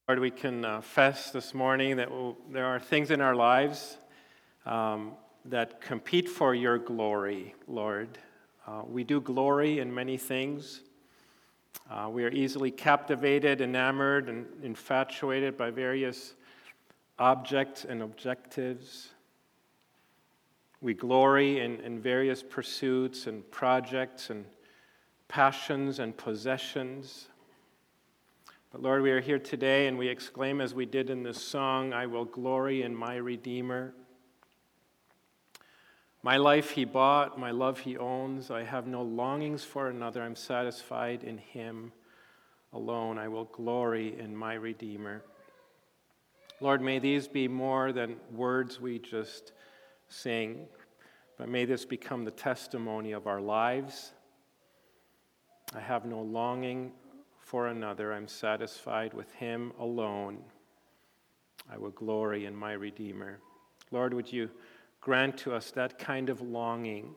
Lord, we confess this morning that there are things in our lives that compete for your glory, Lord. We do glory in many things. We are easily captivated, enamored, and infatuated by various objects and objectives. We glory in various pursuits and projects and passions and possessions. But Lord, we are here today and we exclaim as we did in this song, I will glory in my Redeemer. My life he bought, my love he owns. I have no longings for another. I'm satisfied in him alone. I will glory in my Redeemer. Lord, may these be more than words we just sing, but may this become the testimony of our lives. I have no longing for another. I'm satisfied with him alone. I will glory in my Redeemer. Lord, would you grant to us that kind of longing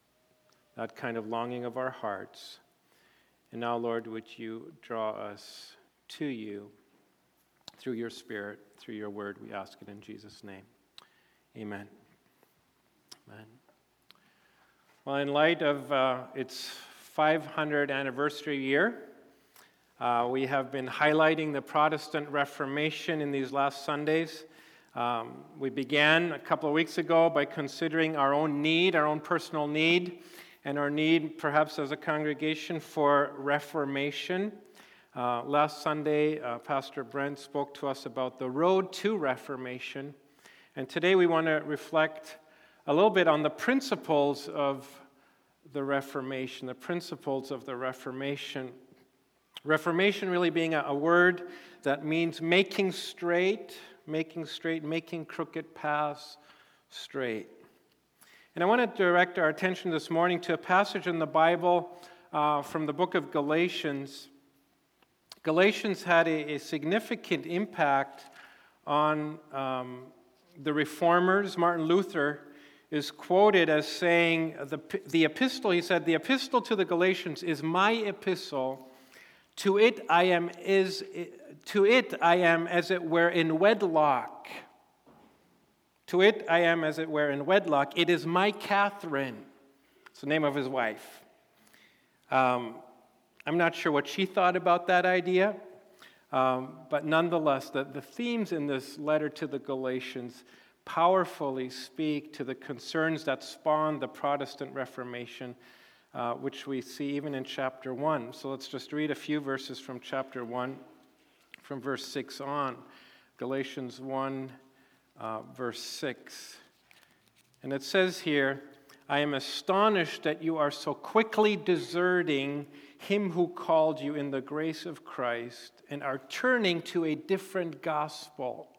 of our hearts. And now, Lord, would you draw us to you through your Spirit, through your word. We ask it in Jesus' name. Amen. Amen. Well, in light of its 500th anniversary year, we have been highlighting the Protestant Reformation in these last Sundays. We began a couple of weeks ago by considering our own need, our own personal need, and our need perhaps as a congregation for reformation. Last Sunday, Pastor Brent spoke to us about the road to reformation. And today we want to reflect a little bit on the principles of the Reformation, the principles of the Reformation. Reformation really being a word that means making crooked paths straight. And I want to direct our attention this morning to a passage in the Bible from the book of Galatians. Galatians had a significant impact on the reformers. Martin Luther is quoted as saying, the epistle, he said, the epistle to the Galatians is my epistle. To it I am as it were in wedlock. To it I am as it were in wedlock. It is my Catherine. It's the name of his wife. I'm not sure what she thought about that idea, but nonetheless, the themes in this letter to the Galatians powerfully speak to the concerns that spawned the Protestant Reformation, which we see even in chapter 1. So let's just read a few verses from chapter 1, from verse 6 on. Galatians 1, verse 6. And it says here, I am astonished that you are so quickly deserting him who called you in the grace of Christ and are turning to a different gospel.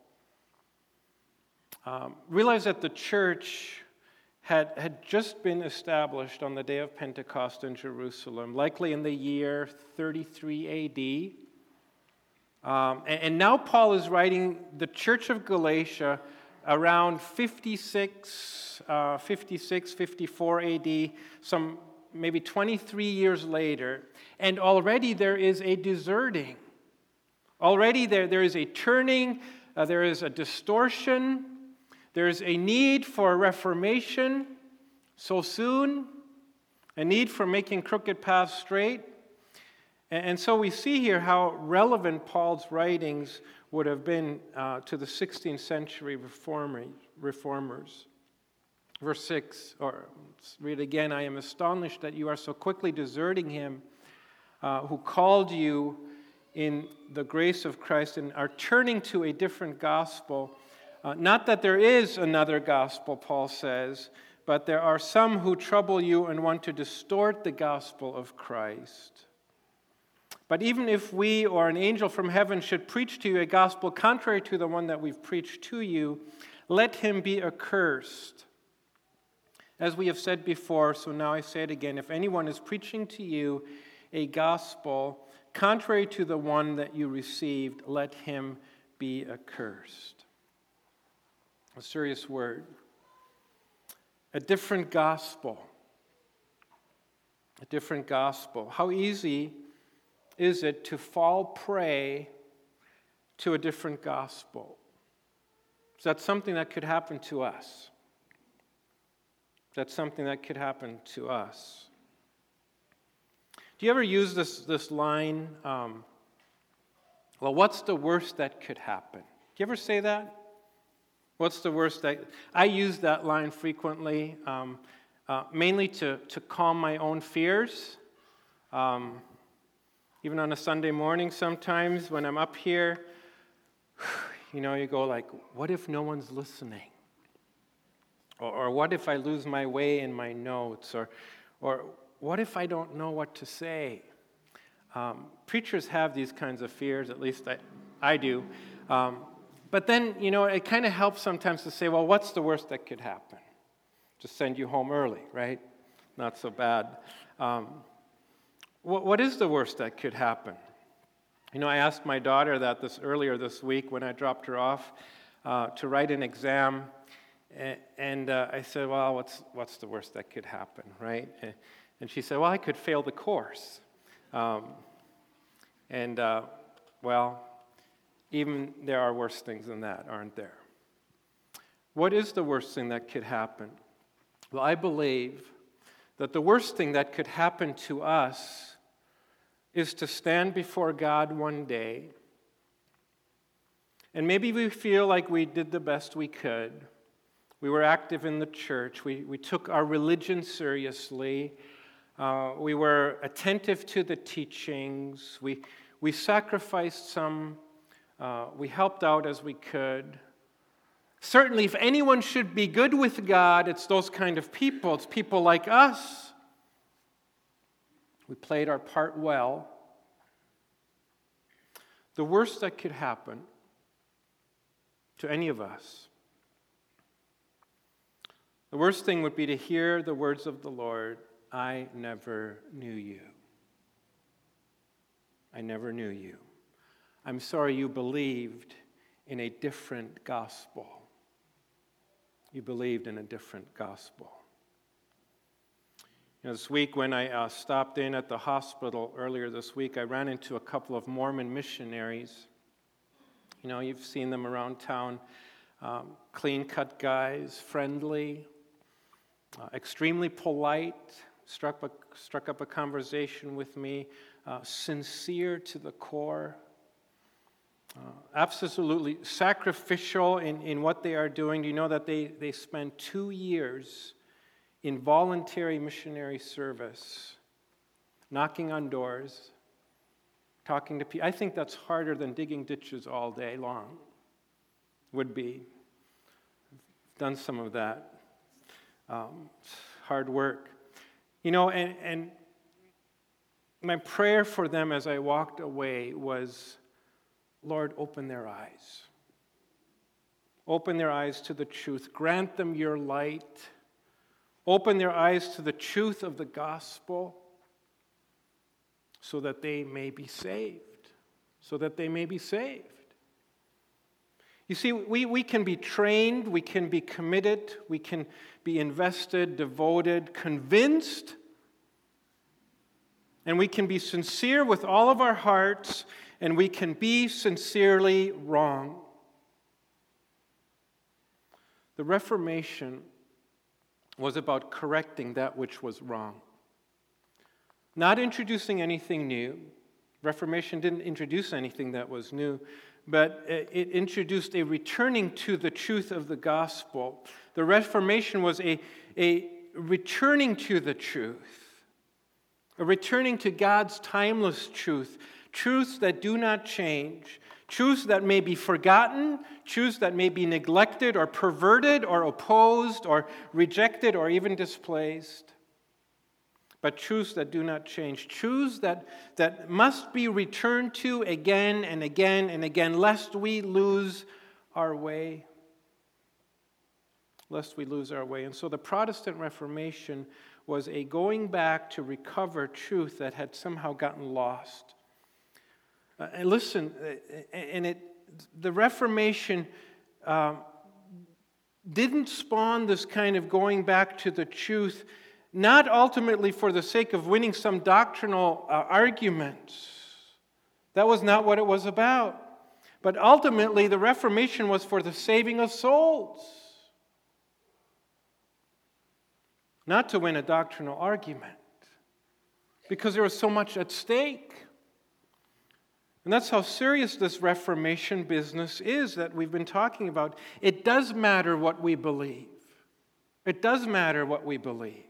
Realize that the church had just been established on the day of Pentecost in Jerusalem, likely in the year 33 AD. And now Paul is writing the church of Galatia around 56, 54 AD, some maybe 23 years later, and already there is a deserting. Already there is a turning, there is a distortion, there is a need for reformation so soon, a need for making crooked paths straight. And so we see here how relevant Paul's writings would have been to the 16th century reformers. Verse 6, or let's read again, I am astonished that you are so quickly deserting him who called you in the grace of Christ and are turning to a different gospel. Not that there is another gospel, Paul says, but there are some who trouble you and want to distort the gospel of Christ. But even if we or an angel from heaven should preach to you a gospel contrary to the one that we've preached to you, let him be accursed. As we have said before, so now I say it again, if anyone is preaching to you a gospel contrary to the one that you received, let him be accursed. A serious word. A different gospel. A different gospel. How easy is it to fall prey to a different gospel? Is that something that could happen to us? Is that something that could happen to us? Do you ever use this line, well, what's the worst that could happen? Do you ever say that? What's the worst that... I use that line frequently, mainly to calm my own fears. Even on a Sunday morning sometimes when I'm up here, you go like, what if no one's listening? Or what if I lose my way in my notes? Or what if I don't know what to say? Preachers have these kinds of fears, at least I do. But then, it kind of helps sometimes to say, well, what's the worst that could happen? Just send you home early, right? Not so bad. What is the worst that could happen? I asked my daughter that earlier this week when I dropped her off to write an exam. And I said, well, what's the worst that could happen, right? And she said, well, I could fail the course. Well, even there are worse things than that, aren't there? What is the worst thing that could happen? Well, I believe that the worst thing that could happen to us is to stand before God one day, and maybe we feel like we did the best we could. We were active in the church. We took our religion seriously. We were attentive to the teachings. We sacrificed some. We helped out as we could. Certainly, if anyone should be good with God, it's those kind of people. It's people like us. We played our part well. The worst that could happen to any of us, the worst thing would be to hear the words of the Lord, I never knew you. I never knew you. I'm sorry you believed in a different gospel. You believed in a different gospel. This week when I stopped in at the hospital earlier this week, I ran into a couple of Mormon missionaries. You've seen them around town. Clean-cut guys, friendly, extremely polite, struck up a conversation with me, sincere to the core, absolutely sacrificial in what they are doing. Do you know that they spend 2 years in voluntary missionary service, knocking on doors, talking to people? I think that's harder than digging ditches all day long. Would be. I've done some of that. It's hard work. And my prayer for them as I walked away was, Lord, open their eyes. Open their eyes to the truth. Grant them your light. Open their eyes to the truth of the gospel so that they may be saved. So that they may be saved. You see, we can be trained, we can be committed, we can be invested, devoted, convinced, and we can be sincere with all of our hearts, and we can be sincerely wrong. The Reformation was about correcting that which was wrong. Not introducing anything new. Reformation didn't introduce anything that was new, but it introduced a returning to the truth of the gospel. The Reformation was a returning to the truth, a returning to God's timeless truth, truths that do not change, truths that may be forgotten, truths that may be neglected or perverted or opposed or rejected or even displaced, but truths that do not change, truths that must be returned to again and again and again, lest we lose our way. Lest we lose our way. And so the Protestant Reformation was a going back to recover truth that had somehow gotten lost. And listen, the Reformation didn't spawn this kind of going back to the truth, not ultimately for the sake of winning some doctrinal arguments. That was not what it was about. But ultimately, the Reformation was for the saving of souls, not to win a doctrinal argument, because there was so much at stake. And that's how serious this Reformation business is that we've been talking about. It does matter what we believe. It does matter what we believe.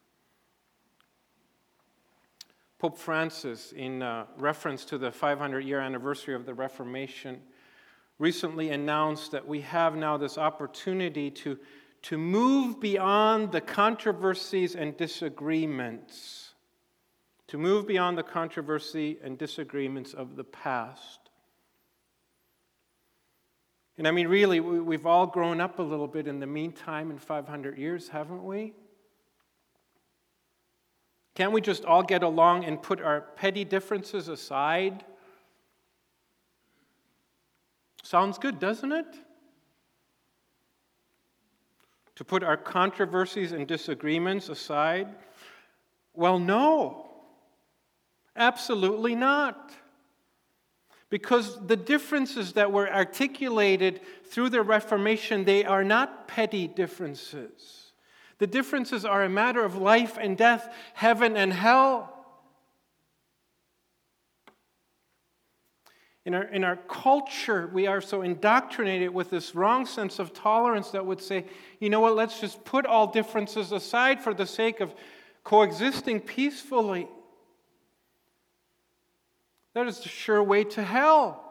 Pope Francis, in reference to the 500-year anniversary of the Reformation, recently announced that we have now this opportunity to move beyond the controversies and disagreements. To move beyond the controversy and disagreements of the past. And I mean, really, we've all grown up a little bit in the meantime in 500 years, haven't we? Can't we just all get along and put our petty differences aside? Sounds good, doesn't it? To put our controversies and disagreements aside? Well, no. Absolutely not. Because the differences that were articulated through the Reformation, they are not petty differences. The differences are a matter of life and death, heaven and hell. In our culture, we are so indoctrinated with this wrong sense of tolerance that would say, you know what, let's just put all differences aside for the sake of coexisting peacefully. That is the sure way to hell.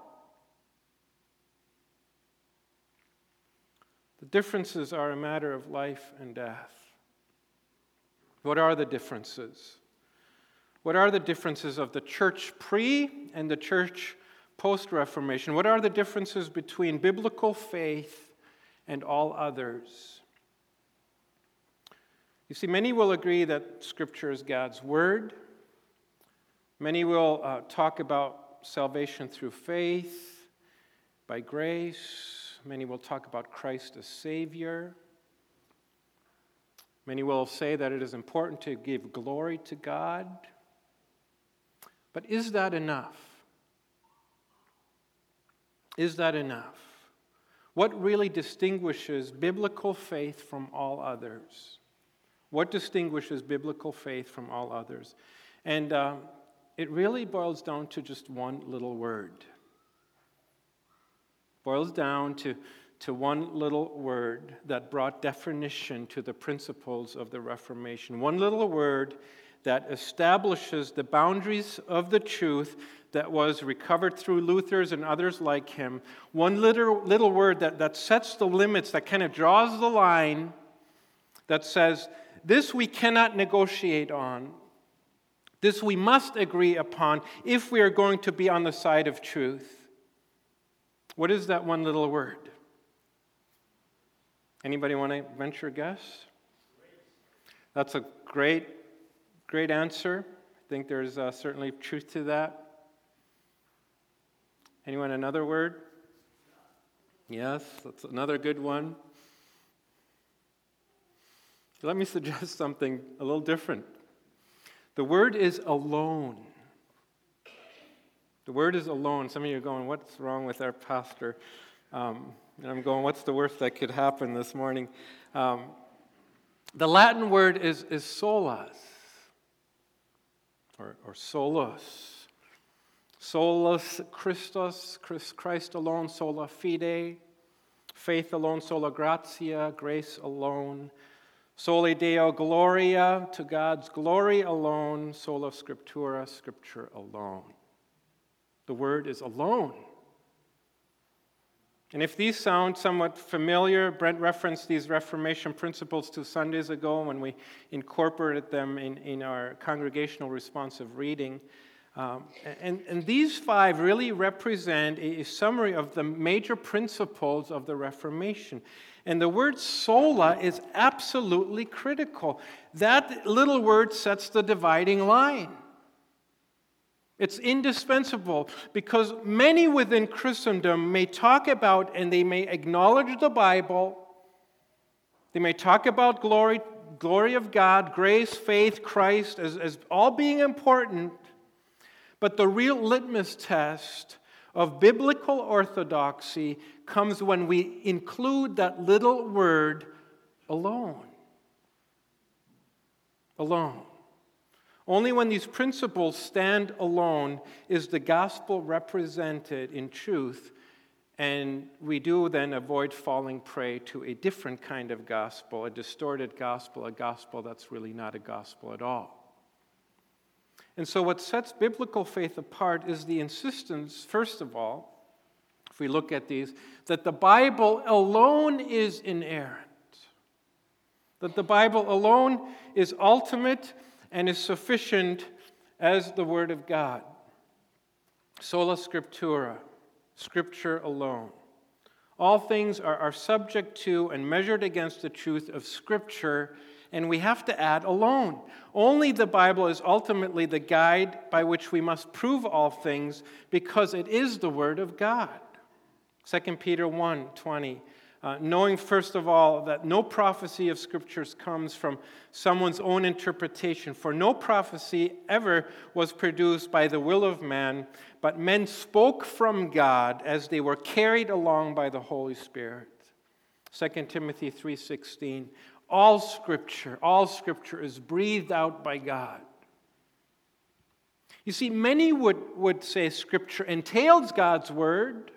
The differences are a matter of life and death. What are the differences? What are the differences of the church pre and the church post-Reformation? What are the differences between biblical faith and all others? You see, many will agree that Scripture is God's Word. Many will talk about salvation through faith, by grace. Many will talk about Christ as Savior. Many will say that it is important to give glory to God. But is that enough? Is that enough? What really distinguishes biblical faith from all others? What distinguishes biblical faith from all others? And it really boils down to just one little word. Boils down to one little word that brought definition to the principles of the Reformation. One little word that establishes the boundaries of the truth that was recovered through Luther's and others like him. One little word that sets the limits, that kind of draws the line, that says, this we cannot negotiate on. This we must agree upon if we are going to be on the side of truth. What is that one little word? Anybody want to venture a guess? That's a great answer. I think there's certainly truth to that. Anyone another word? Yes, that's another good one. Let me suggest something a little different. The word is alone. The word is alone. Some of you are going, what's wrong with our pastor? And I'm going, what's the worst that could happen this morning? The Latin word is solas, or solos. Solus Christus, Christ alone, sola fide. Faith alone, sola gratia, grace alone. Soli Deo gloria, to God's glory alone. Sola scriptura, Scripture alone. The word is alone. And if these sound somewhat familiar, Brent referenced these Reformation principles 2 Sundays ago when we incorporated them in our congregational responsive reading. And these 5 really represent a summary of the major principles of the Reformation. And the word sola is absolutely critical. That little word sets the dividing line. It's indispensable because many within Christendom may talk about and they may acknowledge the Bible. They may talk about glory of God, grace, faith, Christ as all being important. But the real litmus test of biblical orthodoxy comes when we include that little word, alone. Alone. Only when these principles stand alone is the gospel represented in truth, and we do then avoid falling prey to a different kind of gospel, a distorted gospel, a gospel that's really not a gospel at all. And so what sets biblical faith apart is the insistence, first of all, if we look at these, that the Bible alone is inerrant. That the Bible alone is ultimate and is sufficient as the Word of God. Sola Scriptura, Scripture alone. All things are subject to and measured against the truth of Scripture, and we have to add alone. Only the Bible is ultimately the guide by which we must prove all things, because it is the Word of God. 2 Peter 1:20. Knowing, first of all, that no prophecy of Scriptures comes from someone's own interpretation, for no prophecy ever was produced by the will of man, but men spoke from God as they were carried along by the Holy Spirit. 2 Timothy 3:16, all Scripture is breathed out by God. You see, many would say Scripture entails God's Word,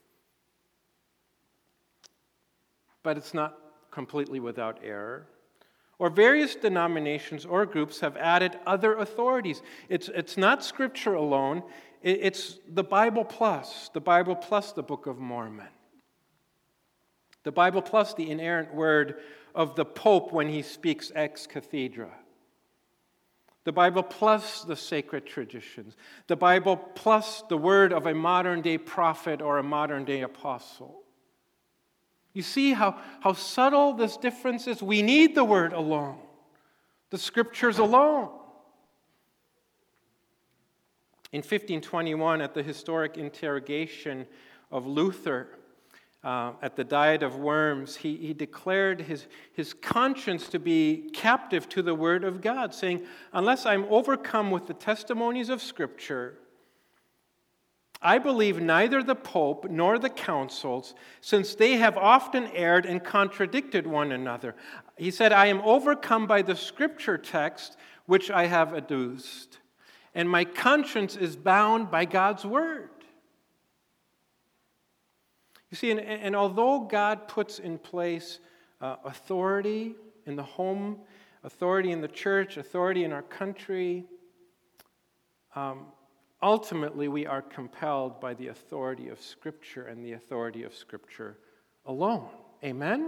but it's not completely without error. Or various denominations or groups have added other authorities. It's not Scripture alone, it's the Bible plus the Book of Mormon. The Bible plus the inerrant word of the Pope when he speaks ex cathedra. The Bible plus the sacred traditions. The Bible plus the word of a modern-day prophet or a modern-day apostle. You see how subtle this difference is? We need the Word alone, the Scriptures alone. In 1521, at the historic interrogation of Luther at the Diet of Worms, he declared his conscience to be captive to the Word of God, saying, unless I'm overcome with the testimonies of Scripture, I believe neither the Pope nor the councils, since they have often erred and contradicted one another. He said, I am overcome by the Scripture text which I have adduced, and my conscience is bound by God's Word. You see, and although God puts in place authority in the home, authority in the church, authority in our country, ultimately, we are compelled by the authority of Scripture and the authority of Scripture alone. Amen?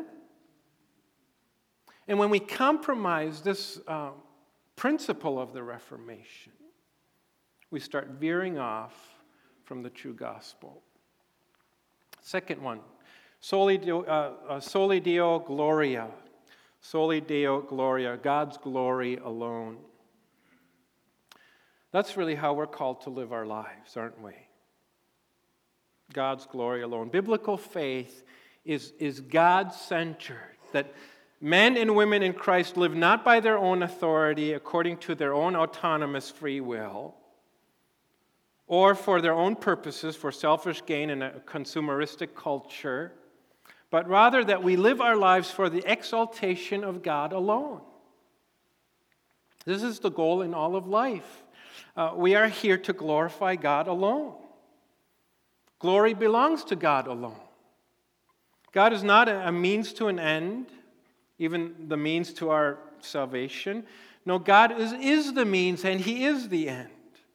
And when we compromise this principle of the Reformation, we start veering off from the true gospel. Second one, Soli Deo Gloria. Soli Deo Gloria, God's glory alone. That's really how we're called to live our lives, aren't we? God's glory alone. Biblical faith is God-centered, that men and women in Christ live not by their own authority, according to their own autonomous free will, or for their own purposes, for selfish gain in a consumeristic culture, but rather that we live our lives for the exaltation of God alone. This is the goal in all of life. We are here to glorify God alone. Glory belongs to God alone. God is not a means to an end, even the means to our salvation. No, God is the means and He is the end.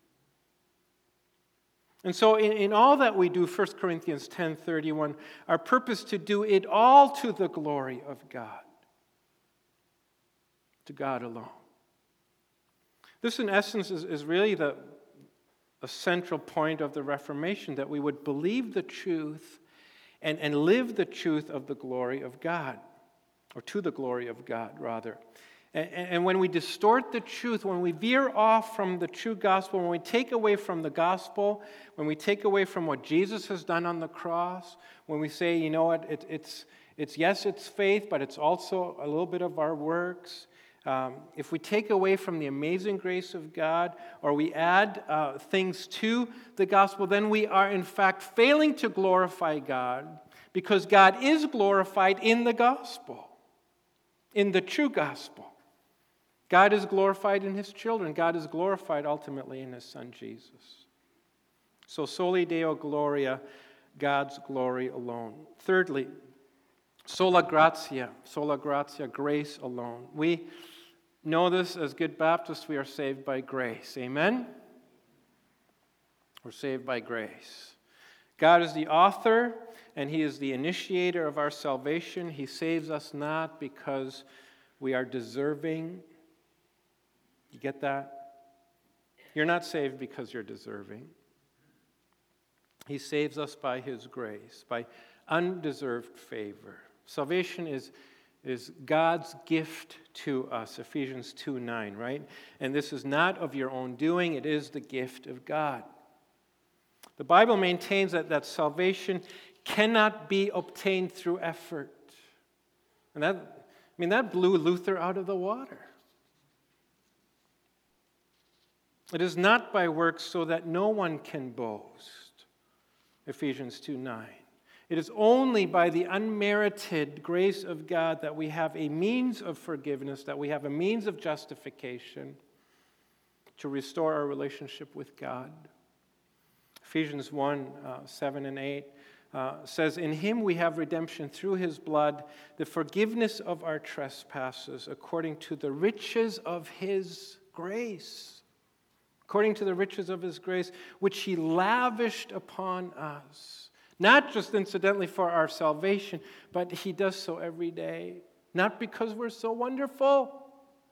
And so in all that we do, 1 Corinthians 10:31, our purpose to do it all to the glory of God. To God alone. This, in essence, is really a central point of the Reformation, that we would believe the truth and live the truth of the glory of God, or to the glory of God, rather. And when we distort the truth, when we veer off from the true gospel, when we take away from the gospel, when we take away from what Jesus has done on the cross, when we say, you know what, it's yes, it's faith, but it's also a little bit of our works, If we take away from the amazing grace of God, or we add things to the gospel, then we are in fact failing to glorify God, because God is glorified in the gospel, in the true gospel. God is glorified in his children. God is glorified ultimately in his Son Jesus. So soli Deo gloria, God's glory alone. Thirdly, sola gratia, grace alone. We know this as good Baptists, we are saved by grace. Amen? We're saved by grace. God is the author and he is the initiator of our salvation. He saves us not because we are deserving. You get that? You're not saved because you're deserving. He saves us by his grace, by undeserved favor. Salvation is God's gift to us, Ephesians 2:9, right? And this is not of your own doing, it is the gift of God. The Bible maintains that salvation cannot be obtained through effort. And that blew Luther out of the water. It is not by works so that no one can boast, Ephesians 2:9. It is only by the unmerited grace of God that we have a means of forgiveness, that we have a means of justification to restore our relationship with God. Ephesians 1:7 and 8 says, "In him we have redemption through his blood, the forgiveness of our trespasses, according to the riches of his grace." According to the riches of his grace, which he lavished upon us. Not just incidentally for our salvation, but he does so every day. Not because we're so wonderful,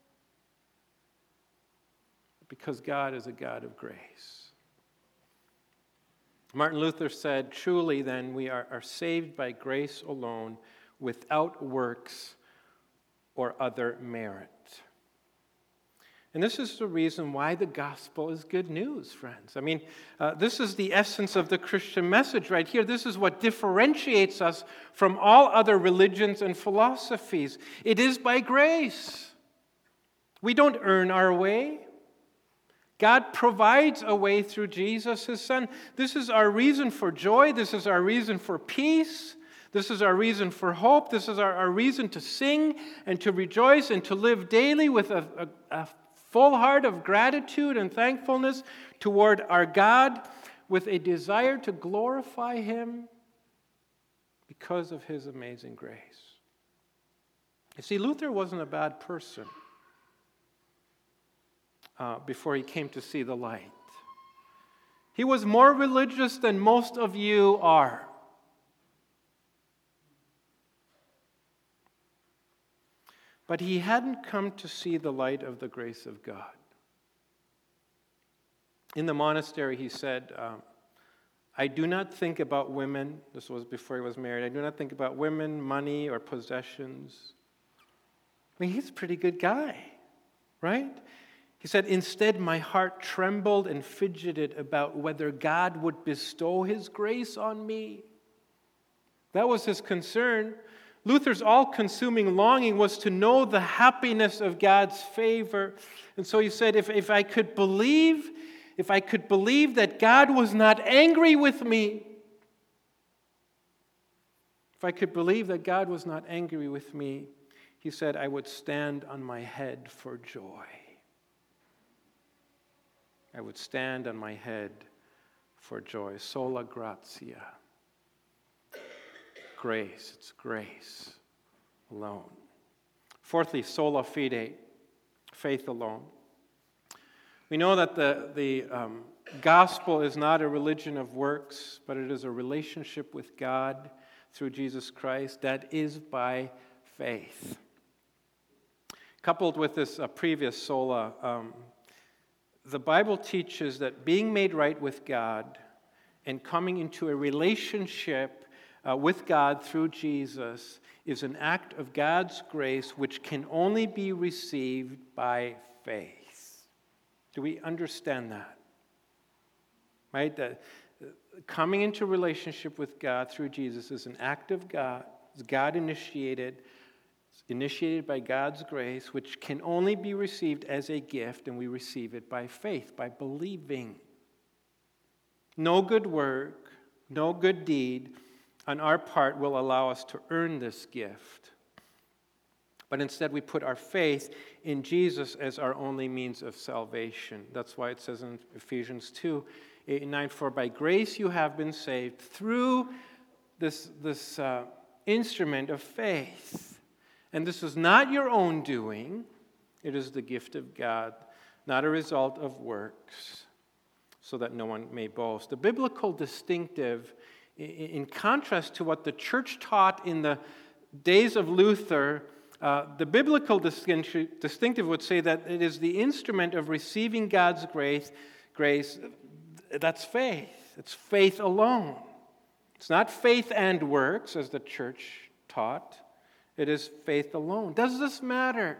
but because God is a God of grace. Martin Luther said, "Truly then we are saved by grace alone, without works or other merit." And this is the reason why the gospel is good news, friends. This is the essence of the Christian message right here. This is what differentiates us from all other religions and philosophies. It is by grace. We don't earn our way. God provides a way through Jesus, his Son. This is our reason for joy. This is our reason for peace. This is our reason for hope. This is our reason to sing and to rejoice and to live daily with a full heart of gratitude and thankfulness toward our God, with a desire to glorify him because of his amazing grace. You see, Luther wasn't a bad person before he came to see the light. He was more religious than most of you are. But he hadn't come to see the light of the grace of God. In the monastery, he said, "I do not think about women." This was before he was married. "I do not think about women, money, or possessions." He's a pretty good guy, right? He said, "Instead, my heart trembled and fidgeted about whether God would bestow his grace on me." That was his concern. Luther's all-consuming longing was to know the happiness of God's favor. And so he said, if I could believe that God was not angry with me, he said, I would stand on my head for joy. I would stand on my head for joy. Sola gratia. Grace, it's grace alone. Fourthly, sola fide, faith alone. We know that the gospel is not a religion of works, but it is a relationship with God through Jesus Christ that is by faith. Coupled with this previous sola, the Bible teaches that being made right with God and coming into a relationship with God through Jesus is an act of God's grace which can only be received by faith. Do we understand that? Right? That coming into relationship with God through Jesus is an act of God. It's God initiated, It's initiated by God's grace, which can only be received as a gift, and we receive it by faith, by believing. No good work, no good deed on our part will allow us to earn this gift. But instead, we put our faith in Jesus as our only means of salvation. That's why it says in Ephesians 2, 8 and 9, for by grace you have been saved through this instrument of faith. And this is not your own doing. It is the gift of God, not a result of works, so that no one may boast. The biblical distinctive, in contrast to what the church taught in the days of Luther, the biblical distinctive would say that it is the instrument of receiving God's grace. That's faith. It's faith alone. It's not faith and works, as the church taught. It is faith alone. Does this matter?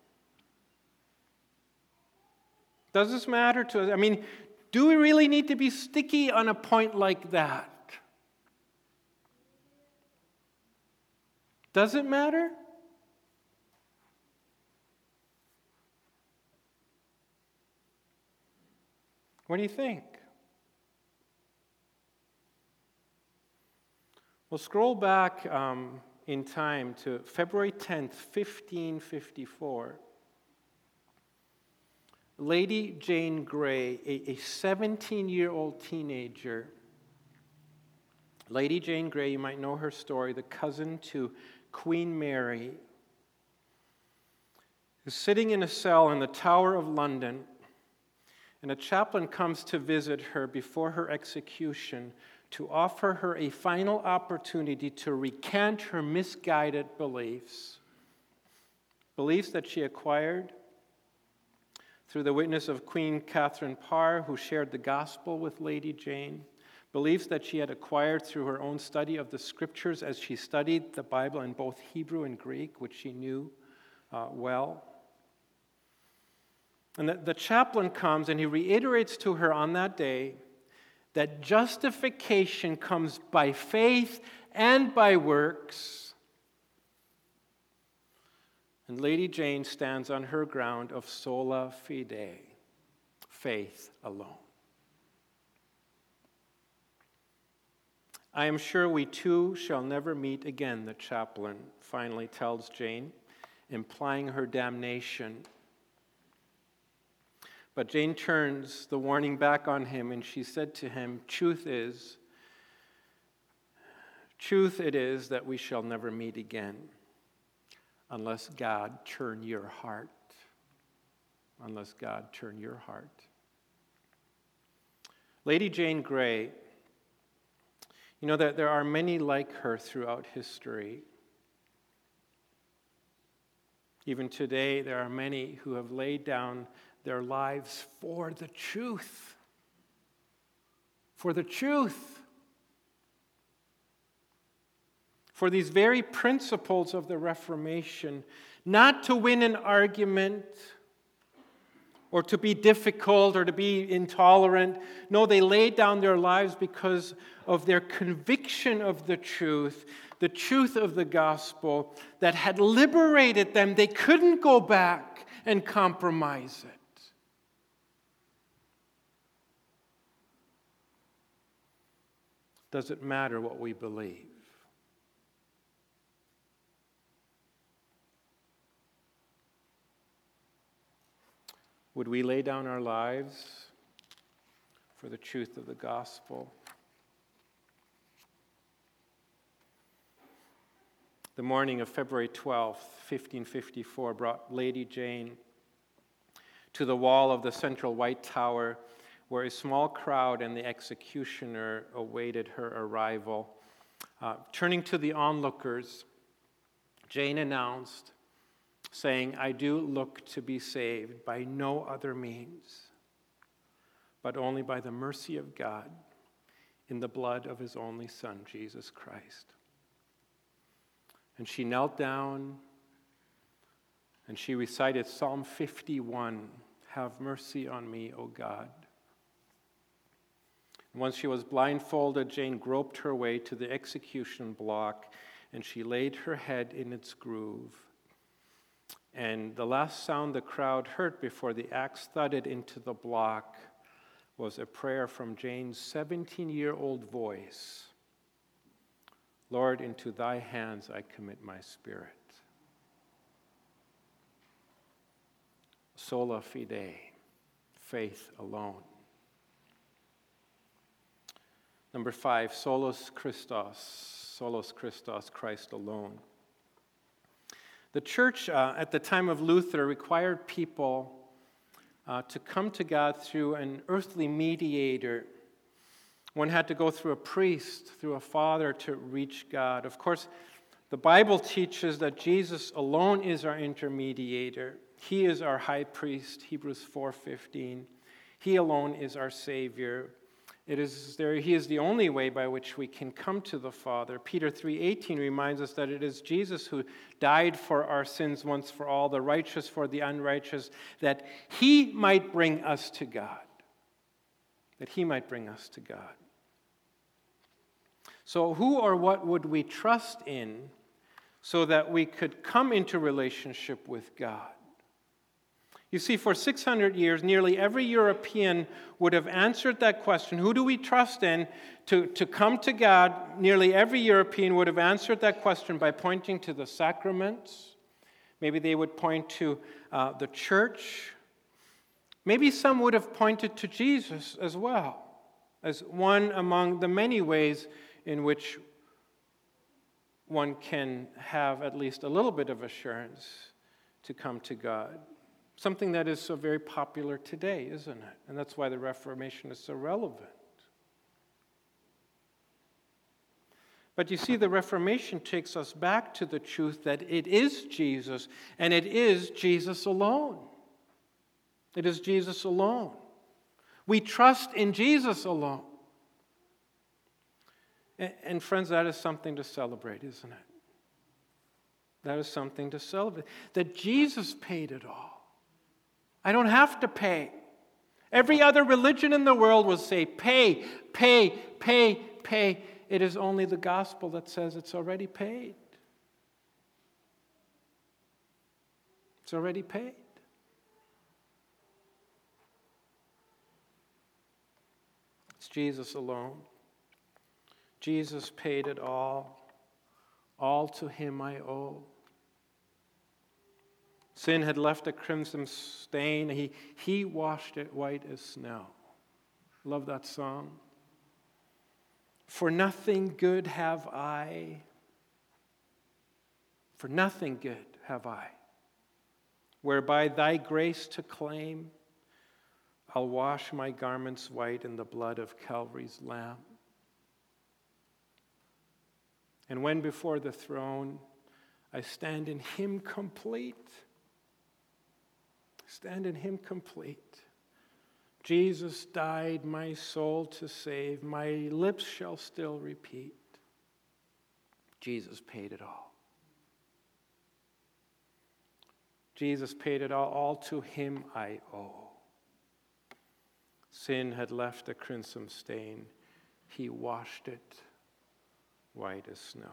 Does this matter to us? I mean, do we really need to be sticky on a point like that? Does it matter? What do you think? We'll scroll back in time to February 10th, 1554. Lady Jane Grey, a 17-year-old teenager. Lady Jane Grey, you might know her story, the cousin to Queen Mary, is sitting in a cell in the Tower of London, and a chaplain comes to visit her before her execution to offer her a final opportunity to recant her misguided beliefs that she acquired through the witness of Queen Catherine Parr, who shared the gospel with Lady Jane, beliefs that she had acquired through her own study of the scriptures as she studied the Bible in both Hebrew and Greek, which she knew well. And the chaplain comes and he reiterates to her on that day that justification comes by faith and by works. And Lady Jane stands on her ground of sola fide, faith alone. I am sure we too shall never meet again, the chaplain finally tells Jane, implying her damnation. But Jane turns the warning back on him, and she said to him, truth it is that we shall never meet again unless God turn your heart. Unless God turn your heart. Lady Jane Grey, you know that there are many like her throughout history. Even today, there are many who have laid down their lives for the truth. For the truth. For these very principles of the Reformation, not to win an argument or to be difficult or to be intolerant. No, they laid down their lives because of their conviction of the truth of the gospel that had liberated them. They couldn't go back and compromise it. Does it matter what we believe? Would we lay down our lives for the truth of the gospel? The morning of February 12th, 1554, brought Lady Jane to the wall of the central White Tower, where a small crowd and the executioner awaited her arrival. Turning to the onlookers, Jane announced, saying, I do look to be saved by no other means, but only by the mercy of God in the blood of his only Son, Jesus Christ. And she knelt down and she recited Psalm 51, have mercy on me, O God. Once she was blindfolded, Jane groped her way to the execution block, and she laid her head in its groove. And the last sound the crowd heard before the axe thudded into the block was a prayer from Jane's 17-year-old voice. Lord, into thy hands I commit my spirit. Sola fide, faith alone. Number 5, solus Christos, Christ alone. The church at the time of Luther required people to come to God through an earthly mediator. One had to go through a priest, through a father to reach God. Of course, the Bible teaches that Jesus alone is our intermediator. He is our high priest, Hebrews 4:15. He alone is our Savior. He is the only way by which we can come to the Father. Peter 3:18 reminds us that it is Jesus who died for our sins once for all, the righteous for the unrighteous, that he might bring us to God. That he might bring us to God. So who or what would we trust in so that we could come into relationship with God? You see, for 600 years, nearly every European would have answered that question, who do we trust in to come to God? Nearly every European would have answered that question by pointing to the sacraments. Maybe they would point to the church. Maybe some would have pointed to Jesus as well, as one among the many ways in which one can have at least a little bit of assurance to come to God. Something that is so very popular today, isn't it? And that's why the Reformation is so relevant. But you see, the Reformation takes us back to the truth that it is Jesus, and it is Jesus alone. It is Jesus alone. We trust in Jesus alone. And friends, that is something to celebrate, isn't it? That is something to celebrate. That Jesus paid it all. I don't have to pay. Every other religion in the world will say, pay, pay, pay, pay. It is only the gospel that says it's already paid. It's already paid. It's Jesus alone. Jesus paid it all. All to him I owe. Sin had left a crimson stain. He washed it white as snow. Love that song. For nothing good have I. For nothing good have I. Whereby thy grace to claim, I'll wash my garments white in the blood of Calvary's Lamb. And when before the throne, I stand in him complete. Stand in him complete. Jesus died my soul to save. My lips shall still repeat. Jesus paid it all. Jesus paid it all. All to him I owe. Sin had left a crimson stain. He washed it white as snow.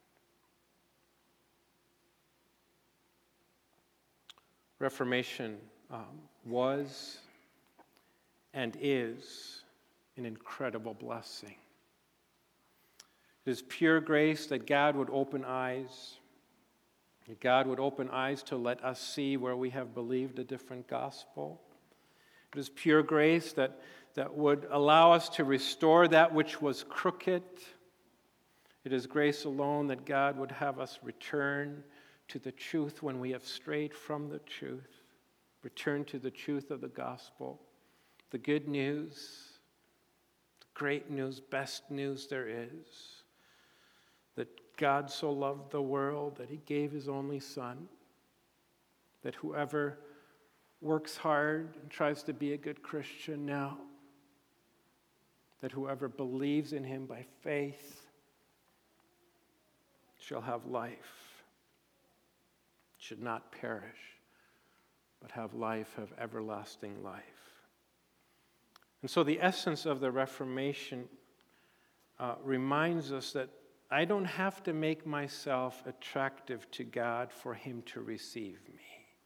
Reformation was and is an incredible blessing. It is pure grace that God would open eyes. That God would open eyes to let us see where we have believed a different gospel. It is pure grace that would allow us to restore that which was crooked. It is grace alone that God would have us return to the truth when we have strayed from the truth. Return to the truth of the gospel. The good news, the great news, best news there is. That God so loved the world that he gave his only Son. That whoever works hard and tries to be a good Christian now, that whoever believes in him by faith shall have life. Should not perish, but have life, have everlasting life. And so the essence of the Reformation reminds us that I don't have to make myself attractive to God for him to receive me.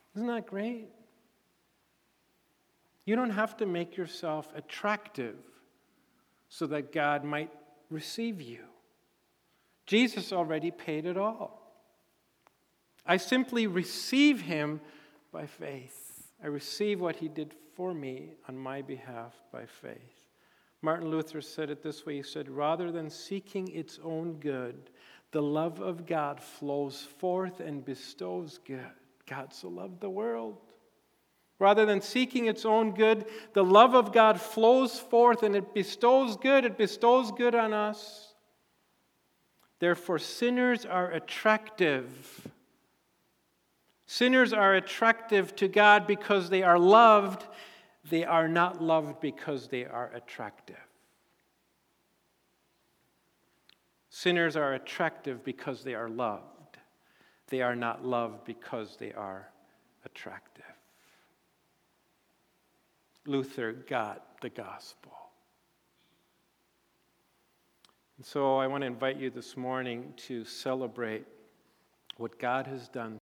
Isn't that great? You don't have to make yourself attractive so that God might receive you. Jesus already paid it all. I simply receive him by faith. I receive what he did for me on my behalf by faith. Martin Luther said it this way. He said, rather than seeking its own good, the love of God flows forth and bestows good. God so loved the world. Rather than seeking its own good, the love of God flows forth and it bestows good. It bestows good on us. Therefore, sinners are attractive. Sinners are attractive to God because they are loved. They are not loved because they are attractive. Sinners are attractive because they are loved. They are not loved because they are attractive. Luther got the gospel. And so I want to invite you this morning to celebrate what God has done